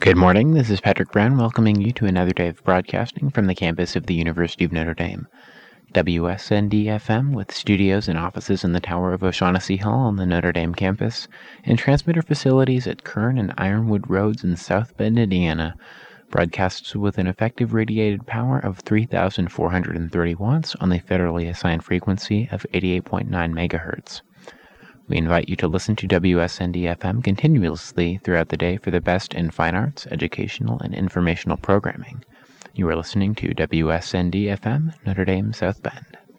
Good morning, this is Patrick Brown welcoming you to another day of broadcasting from the campus of the University of Notre Dame. WSND-FM with studios and offices in the Tower of O'Shaughnessy Hall on the Notre Dame campus, and transmitter facilities at Kern and Ironwood Roads in South Bend, Indiana, broadcasts with an effective radiated power of 3,430 watts on the federally assigned frequency of 88.9 megahertz. We invite you to listen to WSND-FM continuously throughout the day for the best in fine arts, educational, and informational programming. You are listening to WSND-FM, Notre Dame, South Bend.